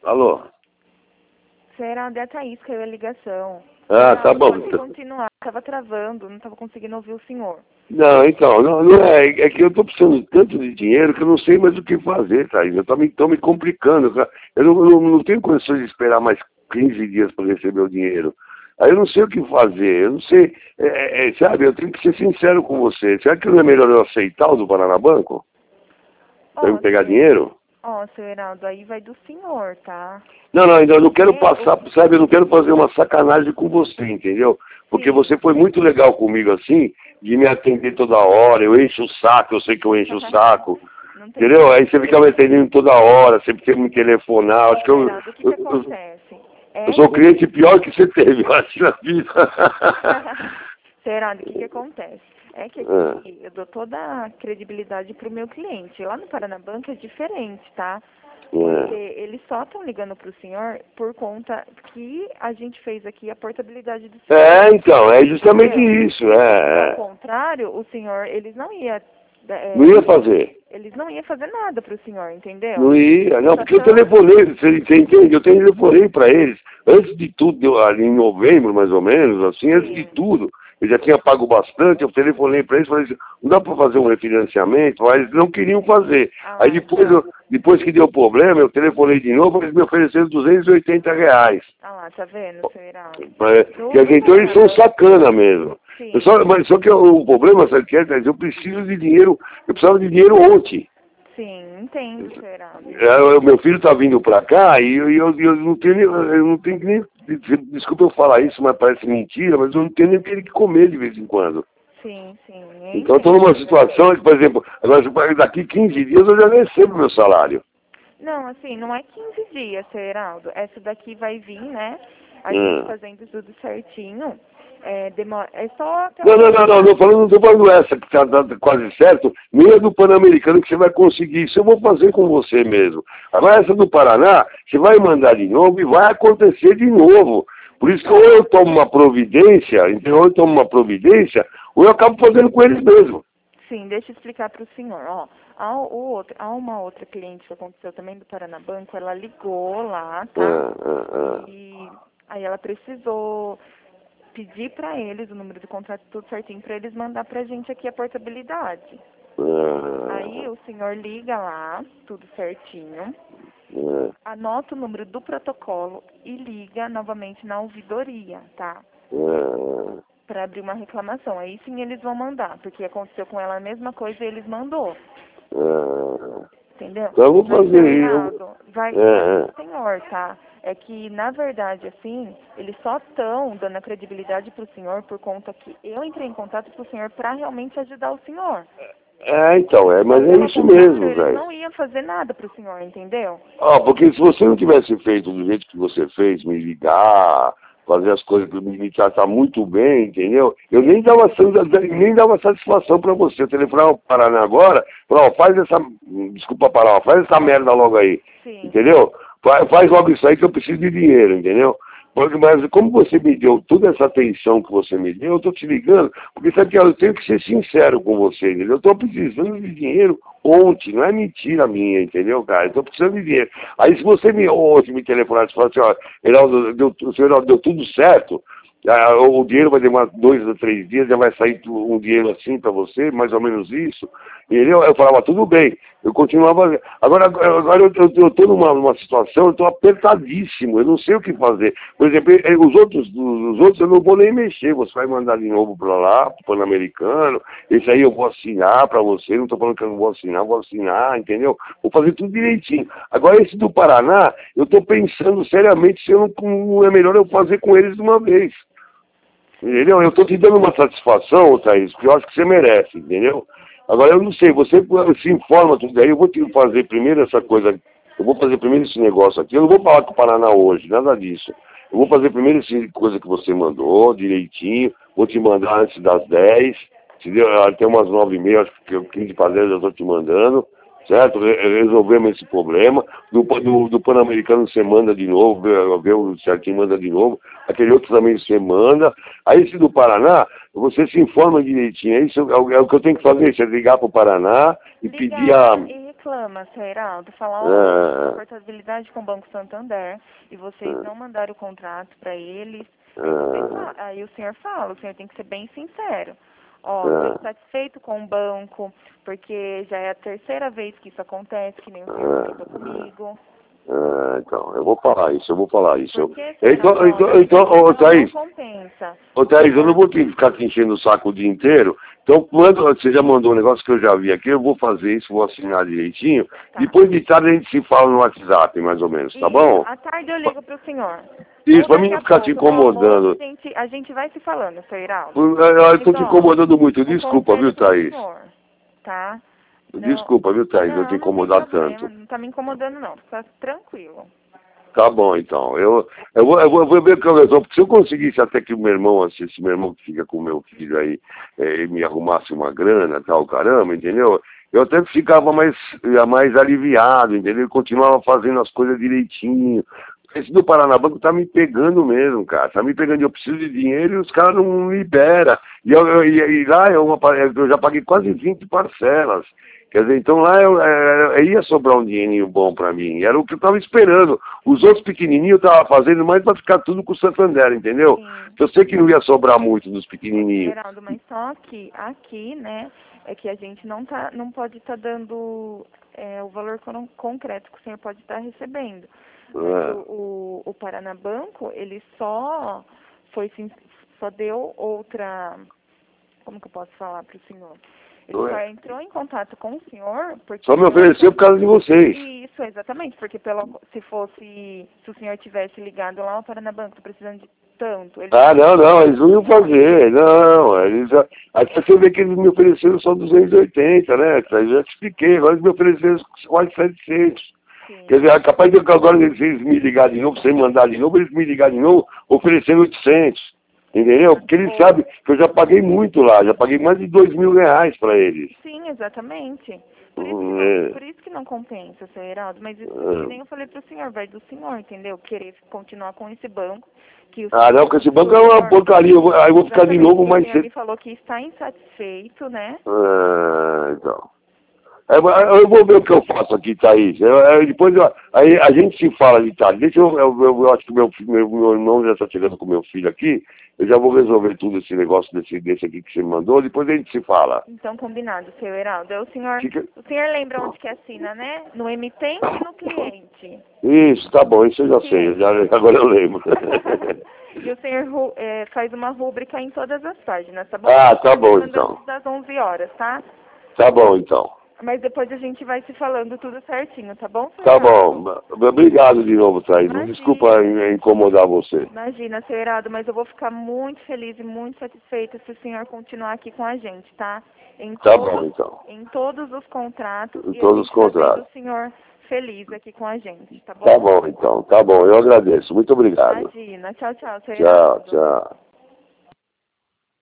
Alô? Será a Thaís que caiu a ligação. Ah, tá bom. Pode continuar, estava travando, não estava conseguindo ouvir o senhor. Não, então, não é que eu estou precisando tanto de dinheiro que eu não sei mais o que fazer, Thaís. Eu estou me complicando. Eu não tenho condições de esperar mais 15 dias para receber o dinheiro. Aí eu não sei o que fazer, eu não sei, sabe, eu tenho que ser sincero com você. Será que não é melhor eu aceitar o do Paraná Banco? Para eu pegar dinheiro? Seu Heraldo, aí vai do senhor, tá? Não, ainda eu não quero passar, sabe, eu não quero fazer uma sacanagem com você, entendeu? Porque você foi muito legal comigo assim, de me atender toda hora, eu encho o saco, eu sei que eu encho o saco, entendeu? Aí você fica me atendendo toda hora, sempre tem que me telefonar, acho que o que acontece? Eu sou o cliente pior que você teve, eu acho, na vida. Heraldo, o que acontece? É que aqui eu dou toda a credibilidade pro meu cliente. Lá no Paraná Banco é diferente, tá? Porque eles só estão ligando pro senhor por conta que a gente fez aqui a portabilidade do senhor. Então, é justamente isso, Ao contrário, o senhor, eles não ia... não ia fazer. Eles não iam fazer nada pro senhor, entendeu? Não ia, não, porque eu telefonei, você entende? Eu telefonei para eles, antes de tudo, ali em novembro, mais ou menos, assim, antes de tudo, eu já tinha pago bastante, eu telefonei para eles, falei assim, não dá para fazer um refinanciamento, mas eles não queriam fazer. Aí depois que deu problema, eu telefonei de novo, eles me ofereceram R$280. Ah lá, tá vendo, seu Heraldo? Quer dizer, então eles são sacana mesmo. Mas só que o problema, sabe o que é? Eu preciso de dinheiro, eu precisava de dinheiro ontem. Sim, entendo, seu Heraldo. O meu filho está vindo para cá e eu não tenho nem... Desculpa eu falar isso, mas parece mentira, mas eu não tenho nem o que ele comer de vez em quando. Sim. Então eu estou numa situação que, por exemplo, agora daqui 15 dias eu já recebo meu salário. Não, assim, não é 15 dias, seu Heraldo. Essa daqui vai vir, né? A gente fazendo tudo certinho. Demora. É só... Não estou falando essa que está quase certo, nem a do Pan-Americano que você vai conseguir. Isso eu vou fazer com você mesmo. Agora essa do Paraná, você vai mandar de novo e vai acontecer de novo. Por isso que ou eu tomo uma providência, ou eu acabo fazendo com eles mesmo. Sim, deixa eu explicar para o senhor. Ó, há uma outra cliente que aconteceu também do Paraná Banco, ela ligou lá, tá? E aí ela precisou pedir para eles o número do contrato tudo certinho para eles mandar para a gente aqui a portabilidade. Aí o senhor liga lá, tudo certinho, anota o número do protocolo e liga novamente na ouvidoria, tá? Para abrir uma reclamação. Aí sim eles vão mandar, porque aconteceu com ela a mesma coisa e eles mandou. Entendeu? Então eu vou fazer isso. Vai do senhor, tá? É que, na verdade, assim, eles só estão dando a credibilidade pro senhor por conta que eu entrei em contato com o senhor para realmente ajudar o senhor. Mas é isso mesmo, velho. Eles não iam fazer nada pro senhor, entendeu? Porque se você não tivesse feito do jeito que você fez, me ligar, fazer as coisas para me tratar muito bem, entendeu? Eu nem dava satisfação para você. Eu telefonava para o Paraná agora, falava, faz essa merda logo aí, entendeu? Faz logo isso aí que eu preciso de dinheiro, entendeu? Mas como você me deu toda essa atenção que você me deu, eu estou te ligando, porque sabe que eu tenho que ser sincero com você, entendeu? Eu estou precisando de dinheiro ontem, não é mentira minha, entendeu, cara? Eu estou precisando de dinheiro. Aí se você hoje me telefonar e falar assim, ó, o senhor Heraldo, deu tudo certo, o dinheiro vai demorar 2 ou 3 dias, já vai sair um dinheiro assim para você, mais ou menos isso. E eu falava, tudo bem, eu continuava. Agora eu estou numa situação, eu estou apertadíssimo, eu não sei o que fazer. Por exemplo, os outros eu não vou nem mexer, você vai mandar de novo para lá, para o Pan-Americano, esse aí eu vou assinar para você, não estou falando que eu não vou assinar, entendeu? Vou fazer tudo direitinho. Agora esse do Paraná, eu estou pensando seriamente se não é melhor eu fazer com eles de uma vez. Entendeu? Eu estou te dando uma satisfação, Thaís, que eu acho que você merece, entendeu? Agora, eu não sei, você se informa tudo aí, eu vou te fazer primeiro essa coisa, eu vou fazer primeiro esse negócio aqui, eu não vou falar com o Paraná hoje, nada disso. Eu vou fazer primeiro essa coisa que você mandou, direitinho, vou te mandar antes das 10, até umas 9h30, acho que 15 para 10 eu estou te mandando, certo? Resolvemos esse problema. Do Pan-Americano você manda de novo, vê o certinho, manda de novo. Aquele outro também você manda. Aí esse do Paraná, você se informa direitinho. Isso é o que eu tenho que fazer, é ligar para o Paraná e pedir a... reclama, seu Heraldo, fala, olha, portabilidade com o Banco Santander, e vocês não mandaram o contrato para eles. Aí o senhor fala, o senhor tem que ser bem sincero. Ó, estou insatisfeito com o banco, porque já é a terceira vez que isso acontece, que nem o senhor comentou comigo. Então, eu vou falar isso. Porque, Ô Thaís, não compensa. ô Thaís, eu não vou ficar te enchendo o saco o dia inteiro. Então, quando você já mandou um negócio que eu já vi aqui, eu vou fazer isso, vou assinar direitinho. Tá. Depois de tarde a gente se fala no WhatsApp, mais ou menos, tá bom? À tarde eu ligo pro senhor. Isso, pra mim não ficar te incomodando. A gente vai se falando, seu Heraldo. Eu tô te incomodando muito, desculpa, viu, Thaís? Tá? Desculpa, viu, Thaís, eu te incomodar tanto. Não tá me incomodando, não. Fica tranquilo. Tá bom, então. Eu vou ver o que eu resolvo. Porque se eu conseguisse até que o meu irmão, assim, esse meu irmão que fica com o meu filho aí, me arrumasse uma grana, tal, caramba, entendeu? Eu até ficava mais aliviado, entendeu? Eu continuava fazendo as coisas direitinho. Esse do Paranabanco tá me pegando mesmo, cara. Tá me pegando. Eu preciso de dinheiro e os caras não liberam. E lá eu já paguei quase 20 parcelas. Quer dizer, então lá ia sobrar um dinheirinho bom pra mim. Era o que eu tava esperando. Os outros pequenininhos eu tava fazendo mais pra ficar tudo com o Santander, entendeu? Eu sei que não ia sobrar muito dos pequenininhos. Geraldo, mas só que aqui, né, é que a gente não pode estar dando o valor concreto que o senhor pode estar recebendo. O Paranabanco, ele só deu outra, como que eu posso falar para o senhor? Ele só entrou em contato com o senhor porque... Só me ofereceu por causa de vocês. Isso, exatamente, porque se o senhor tivesse ligado lá, o Paranabanco está precisando de tanto... Não, eles não iam fazer, aí você vê que eles me ofereceram só 280, né? Eu já te expliquei, agora eles me ofereceram quase 700. Quer dizer, é capaz de agora eles me ligarem de novo, sem mandar de novo, eles me ligarem de novo, oferecendo 800. Entendeu? Porque eles sabem que eu já paguei muito lá, já paguei mais de R$2.000 para eles. Sim, exatamente. Por isso que não compensa, seu Heraldo. Mas isso que nem eu falei pro senhor, vai do senhor, entendeu? Querer continuar com esse banco. Não, porque esse banco é uma porcaria, aí eu vou ficar de novo mais cedo. Ele falou que está insatisfeito, né? Então. Eu vou ver o que eu faço aqui, Thaís. Depois aí a gente se fala de tarde. Deixa eu acho que meu irmão já está chegando com meu filho aqui. Eu já vou resolver tudo esse negócio desse aqui que você me mandou. Depois a gente se fala. Então, combinado, seu Heraldo. O senhor lembra onde que assina, né? No emitente e no cliente. Isso, tá bom. Isso eu já sei. Agora eu lembro. E o senhor faz uma rúbrica em todas as páginas, tá bom? Tá bom, então. Das 11 horas, tá? Tá bom, então. Mas depois a gente vai se falando tudo certinho, tá bom, senhor? Tá bom. Obrigado de novo, Thaís. Desculpa incomodar você. Imagina, seu Heraldo, mas eu vou ficar muito feliz e muito satisfeita se o senhor continuar aqui com a gente, tá? Tá bom, então. Em todos os contratos. Em todos os contratos. O senhor feliz aqui com a gente, tá bom? Tá bom, então. Tá bom. Eu agradeço. Muito obrigado. Imagina. Tchau, seu Heraldo. Tchau.